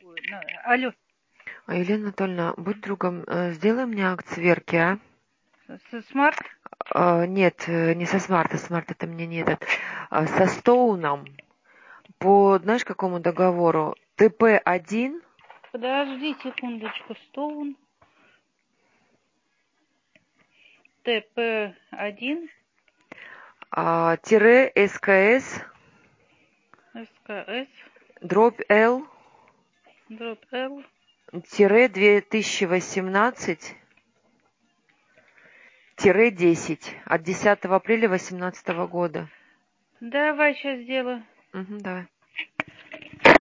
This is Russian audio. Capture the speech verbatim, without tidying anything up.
Алло. А, Елена Анатольевна, будь другом, э, сделай мне акт сверки, а? Со смарт? А, нет, э, не со смарта, смарт это мне не этот. А, со Стоуном. По, знаешь, какому договору? ТП один. Подожди секундочку. Стоун. ТП один. А, тире СКС. СКС. Дробь Л. Дробь Л. Тире две тысячи восемнадцать. Тире десять. От десятого апреля восемнадцатого года. Давай сейчас сделаю. Угу, давай.